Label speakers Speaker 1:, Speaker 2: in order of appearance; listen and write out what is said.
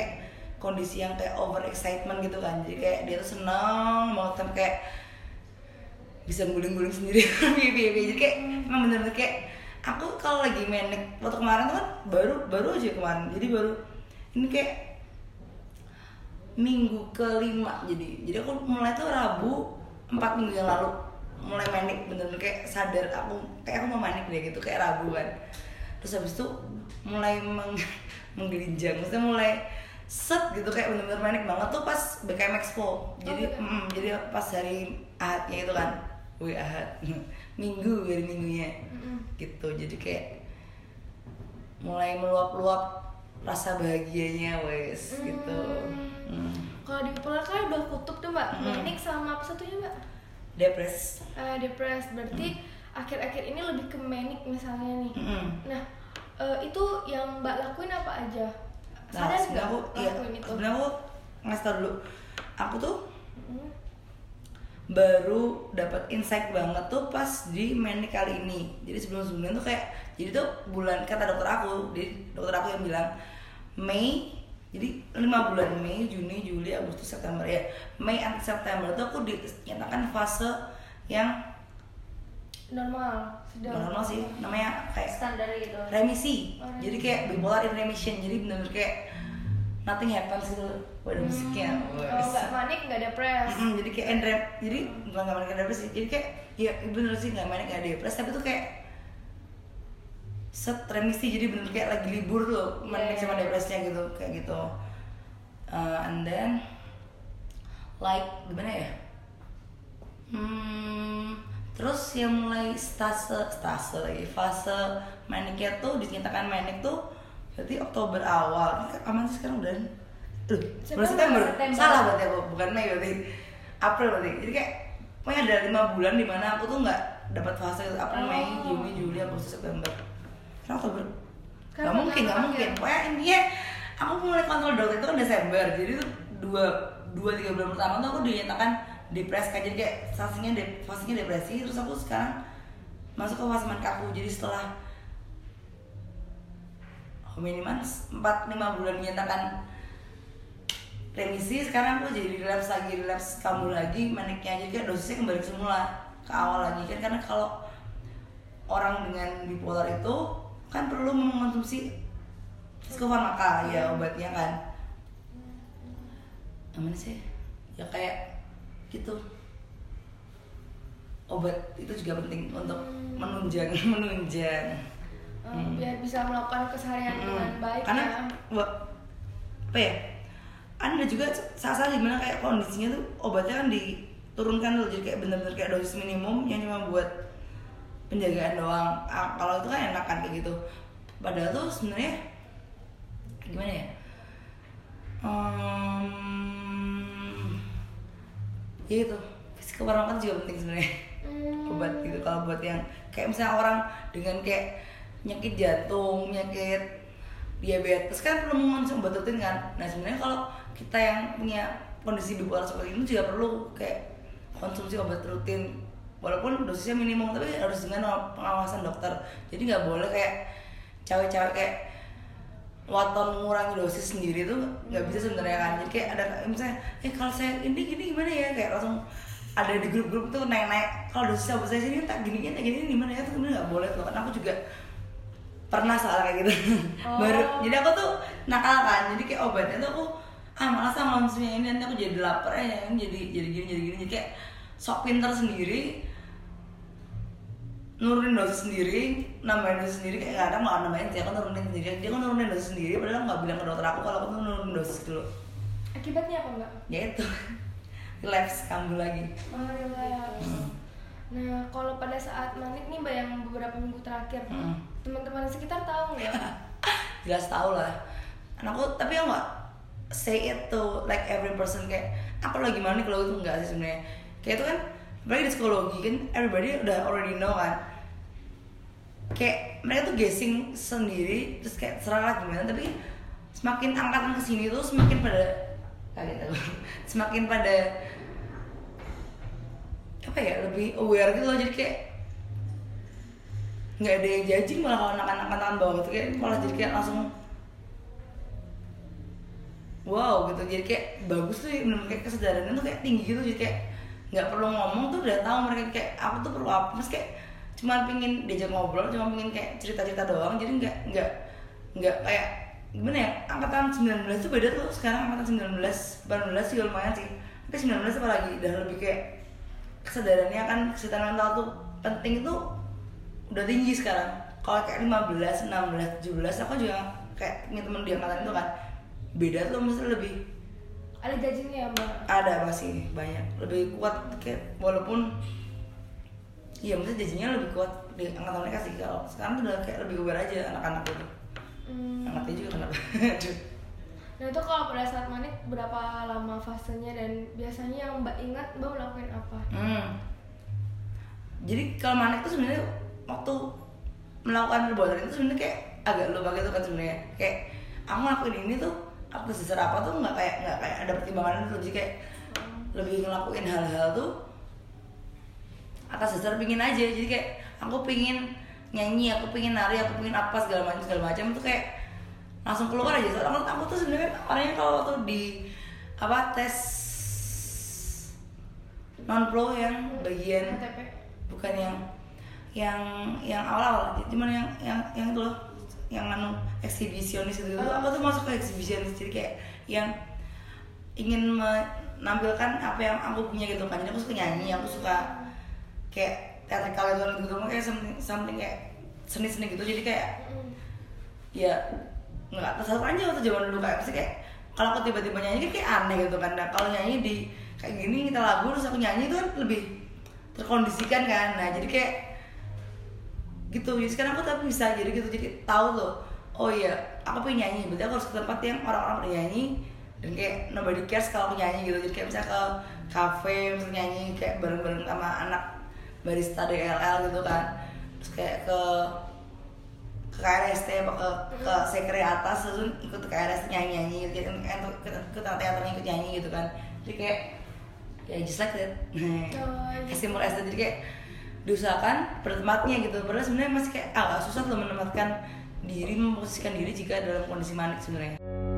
Speaker 1: kayak kondisi yang kayak over excitement gitu kan. Jadi kayak dia tuh seneng banget sampai kayak bisa guling-guling sendiri. Jadi kayak emang bener-bener kayak aku kalau lagi manic waktu kemarin tuh kan baru aja kemarin. Jadi baru ini kayak minggu kelima. Jadi aku mulai tuh Rabu 4 minggu yang lalu mulai manic, bener-bener kayak sadar aku mau manic deh gitu, kayak Rabu kan. Terus habis itu mulai menggelinjang, maksudnya mulai set gitu kayak bener-bener manic banget tuh pas BKM Expo. Jadi jadi pas hari Ahadnya itu kan, Ahad Minggu, hari Minggunya gitu. Jadi kayak mulai meluap-luap rasa bahagianya wes gitu.
Speaker 2: Kalau di bipolar kan udah kutub tuh Mbak, manic sama apa satunya Mbak?
Speaker 1: Depres.
Speaker 2: Depres berarti akhir-akhir ini lebih ke manic misalnya nih. Nah itu yang Mbak lakuin apa aja?
Speaker 1: Nah, sebenarnya aku sebenarnya aku ngasih tau dulu, aku tuh baru dapat insight banget tuh pas di manic kali ini. Jadi sebelum-sebelumnya tuh kayak, jadi tuh bulan kata dokter aku, dokter aku yang bilang Mei, jadi 5 bulan Mei, Juni, Juli, Agustus, September ya. Mei sampai September tuh aku dinyatakan fase yang
Speaker 2: normal
Speaker 1: sih, namanya kayak
Speaker 3: standar gitu.
Speaker 1: Remisi. Jadi kayak bipolar in remission. Jadi bener-bener kayak nothing happens gitu. Ada musiknya.
Speaker 2: Nggak manik, nggak depres.
Speaker 1: Jadi kayak jadi bukan nggak manik, nggak depres sih. Jadi kayak ya bener sih nggak manik, nggak depres. Tapi tuh kayak set remisi. Jadi bener kayak lagi libur loh, manik sama depresnya gitu, kayak gitu. And then like gimana ya? Terus yang mulai fase maniknya tuh dinyatakan manik tuh berarti Oktober awal. Aman sih sekarang udah. September. Salah berarti aku, bukan Mei berarti. April berarti. Jadi kayak pokoknya ada 5 bulan di mana aku tuh nggak dapat fase itu. April, Mei, Juni, Juli, Agustus, September. Karena Oktober. Gak mungkin. Pokoknya intinya aku mulai kontrol dokter itu kan Desember. Jadi tuh 2-3 bulan pertama tuh aku dinyatakan depresi, jadi kayak fasenya depresi. Terus aku sekarang masuk ke fase manik aku. Jadi setelah minimal 4-5 bulan dinyatakan remisi, sekarang aku jadi relapse kambuh lagi maniknya. Jadi kayak dosisnya kembali semula ke awal lagi kan, karena kalau orang dengan bipolar itu kan perlu mengkonsumsi psikofarmaka ya, obatnya kan. Gimana sih? Ya kayak gitu. Obat itu juga penting untuk menunjang.
Speaker 2: Biar bisa melakukan keseharian dengan baik.
Speaker 1: Karena apa ya? Ada juga saat-saat dimana kayak kondisinya tuh obatnya kan diturunkan dulu, jadi kayak bener-bener kayak dosis minimum yang cuma buat penjagaan doang. Kalau itu kan enak kan kayak gitu. Padahal tuh sebenarnya gimana ya? Ya itu, psikofarmaka juga penting sebenarnya. Obat gitu. Kalau buat yang kayak misalnya orang dengan kayak penyakit jantung, penyakit diabetes kan perlu mengonsumsi obat rutin kan. Nah sebenarnya kalau kita yang punya kondisi bipolar seperti ini juga perlu kayak konsumsi obat rutin, walaupun dosisnya minimum, tapi harus dengan pengawasan dokter. Jadi nggak boleh kayak cewek-cewek kayak waton mengurangi dosis sendiri tuh nggak bisa sebenarnya kan. Jadi kayak ada misalnya kalau saya ini gini gimana ya, kayak langsung ada di grup-grup tuh naik kalau dosis obat saya sini tak gini gimana ya, itu sebenarnya nggak boleh tuh. Karena aku juga pernah soal kayak gitu. Baru jadi aku tuh nakal kan, jadi kayak obatnya tuh aku malas sama konsumnya ini, nanti aku jadi lapar ya, jadi gini jadi kayak sok pinter sendiri, nurunin dosis sendiri, nambahin dosis sendiri. Kayak kadang nggak nambahin sih, aku nurunin sendiri. Dia kan nurunin dosis sendiri, padahal nggak bilang ke dokter aku kalau aku tuh nurunin dosis dulu.
Speaker 2: Akibatnya apa Mbak?
Speaker 1: Ya itu, relapse kambuh lagi.
Speaker 2: Relapse. Nah kalau pada saat manik nih Mbak, yang beberapa minggu terakhir, teman-teman sekitar tahu nggak?
Speaker 1: Jelas tahu lah. Anakku, tapi aku nggak say it to like every person kayak aku lagi manik kalau itu enggak sih sebenarnya. Kayak itu kan, apalagi di psikologi kan everybody udah already know kan. Kayak mereka tuh guessing sendiri, terus kayak serah gimana. Tapi semakin angkatan kesini tuh semakin pada semakin pada apa ya, lebih aware gitu loh. Jadi kayak nggak ada yang judging, malah kalau anak-anak tangan bawah gitu kayak malah jadi kayak langsung wow gitu, jadi kayak bagus tuh, bener kayak kesadarannya tuh kayak tinggi gitu, jadi kayak nggak perlu ngomong tuh udah tahu mereka kayak aku tuh perlu apa, mas kayak cuma pingin diajak ngobrol, cuma pingin kayak cerita-cerita doang, jadi nggak kayak gimana ya, angkatan 19 tuh beda tuh, sekarang angkatan 19, 18 juga lumayan sih, tapi 19 apalagi udah lebih kayak kesadarannya kan kesehatan mental tuh penting itu udah tinggi sekarang. Kalau kayak 15, 16, 17 aku juga kayak punya temen di angkatan itu kan beda tuh, mesti lebih
Speaker 2: ada judgingnya ya mbak?
Speaker 1: Ada pasti banyak, lebih kuat kayak, walaupun iya mesti judgingnya lebih kuat di angkatan mereka sih. Kalau sekarang tuh udah kayak lebih aware aja anak-anak itu. Anaknya juga kenapa?
Speaker 2: Nah itu kalau pada saat manik berapa lama fasenya dan biasanya yang mbak ingat mbak melakukan apa?
Speaker 1: Jadi kalau manik tuh sebenarnya waktu melakukan perbuatan itu sebenarnya kayak agak lupa gitu kan sebenarnya. Kayak aku ngelakuin ini tuh atas dasar apa tuh nggak kayak ada pertimbangan itu, jadi kayak lebih ngelakuin hal-hal tuh atas dasar pingin aja. Jadi kayak aku pingin nyanyi, aku pingin nari, aku pingin apa segala macam tuh kayak langsung keluar aja. Soalnya aku tuh sebenarnya orangnya kalau waktu di tes non pro yang bagian bukan yang awal-awal, cuman yang itu loh, yang eksibisionis itu, aku tuh masuk ke eksibisionis, jadi kayak yang ingin menampilkan apa yang aku punya gitu kan. Jadi aku suka nyanyi, aku suka kayak teatrikal gitu, kayak something kayak seni-seni gitu. Jadi kayak ya nggak tersalah aja waktu zaman dulu, kayak pasti kayak kalau aku tiba-tiba nyanyi kan kayak aneh gitu kan. Nah kalau nyanyi di kayak gini kita lagu terus aku nyanyi itu kan lebih terkondisikan kan. Nah jadi kayak gitu, jadi sekarang aku tapi bisa jadi gitu, jadi tahu loh, oh iya aku pengen nyanyi, berarti aku harus ke tempat yang orang-orang pada nyanyi dan kayak nobody cares kalau aku nyanyi gitu. Jadi kayak misalnya ke cafe misalnya nyanyi kayak bareng-bareng sama anak barista DLL gitu kan, terus kayak ke KRST apa ke sekre atas terus ikut KRST nyanyi gitu, ke teaternya ikut nyanyi gitu kan. Jadi kayak ya just like that, simple as that. Jadi kayak diusahakan bertempatnya gitu, padahal sebenarnya masih kayak agak susah loh menempatkan diri, memposisikan diri jika dalam kondisi manik sebenarnya.